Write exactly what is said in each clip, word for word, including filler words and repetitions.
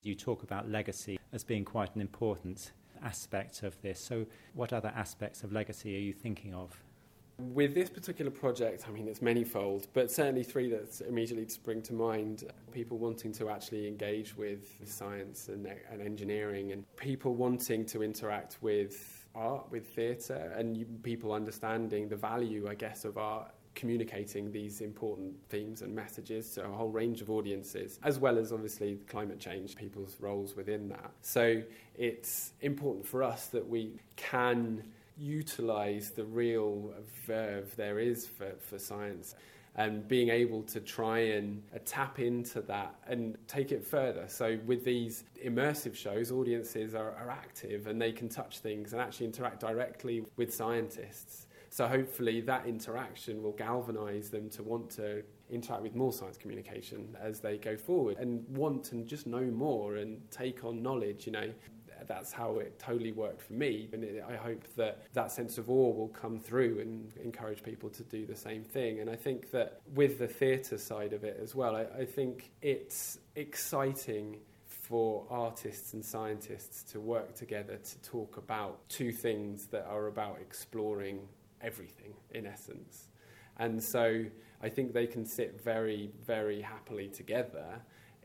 You talk about legacy as being quite an important aspect of this. So what other aspects of legacy are you thinking of? With this particular project, I mean, it's manifold, but certainly three that immediately spring to mind. People wanting to actually engage with science and, and engineering, and people wanting to interact with art, with theatre, and you, people understanding the value, I guess, of art, communicating these important themes and messages to a whole range of audiences, as well as obviously climate change, people's roles within that. So it's important for us that we can utilise the real verve there is for, for science, and being able to try and uh, tap into that and take it further. So with these immersive shows, audiences are, are active and they can touch things and actually interact directly with scientists. So hopefully that interaction will galvanise them to want to interact with more science communication as they go forward and want to just know more and take on knowledge, you know. That's how it totally worked for me, and it, I hope that that sense of awe will come through and encourage people to do the same thing. And I think that with the theatre side of it as well, I, I think it's exciting for artists and scientists to work together to talk about two things that are about exploring everything, in essence. And so I think they can sit very, very happily together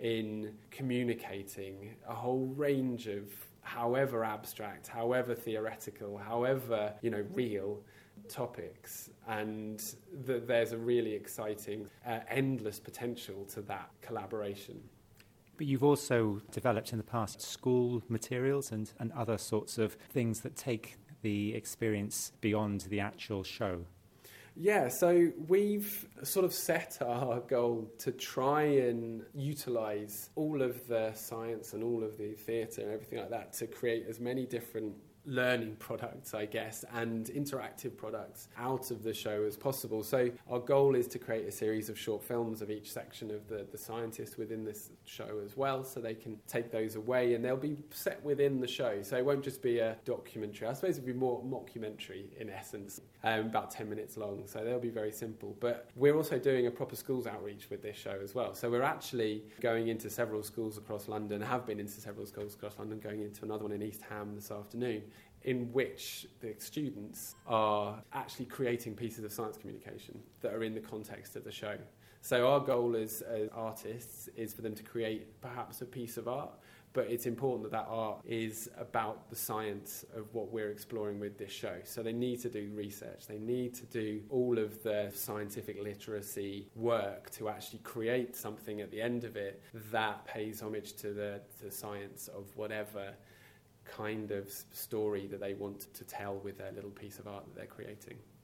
in communicating a whole range of, however abstract, however theoretical, however, you know, real topics, and that there's a really exciting, uh, endless potential to that collaboration. But you've also developed in the past school materials and, and other sorts of things that take the experience beyond the actual show. Yeah, so we've sort of set our goal to try and utilise all of the science and all of the theatre and everything like that to create as many different learning products, I guess, and interactive products out of the show as possible. So our goal is to create a series of short films of each section of the, the scientists within this show as well, so they can take those away and they'll be set within the show. So it won't just be a documentary. I suppose it would be more mockumentary in essence, um, about ten minutes long. So they'll be very simple. But we're also doing a proper schools outreach with this show as well. So we're actually going into several schools across London, have been into several schools across London, going into another one in East Ham this afternoon, in which the students are actually creating pieces of science communication that are in the context of the show. So our goal as, as artists is for them to create perhaps a piece of art, but it's important that that art is about the science of what we're exploring with this show. So they need to do research, they need to do all of the scientific literacy work to actually create something at the end of it that pays homage to the, to the science of whatever kind of story that they want to tell with their little piece of art that they're creating.